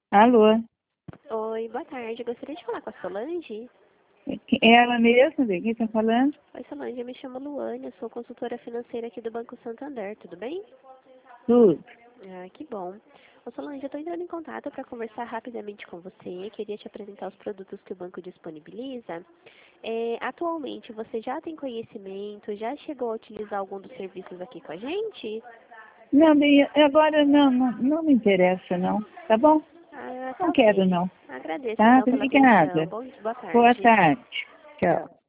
Alô? Oi, boa tarde. Eu gostaria de falar com a Solange. É ela mesma? De quem está falando? Oi, Solange, eu me chamo Luane, eu sou consultora financeira aqui do Banco Santander, tudo bem? Tudo. Ah, que bom. Ô, Solange, eu estou entrando em contato para conversar rapidamente com você. Queria te apresentar os produtos que o banco disponibiliza. Atualmente, você já tem conhecimento, já chegou a utilizar algum dos serviços aqui com a gente? Não, bem, agora não me interessa, não. Tá bom? Ah, tá Não quero, ok. não. Agradeço Tá? então pela atenção. Obrigada. Boa Boa tarde. tarde. Tchau. Tchau.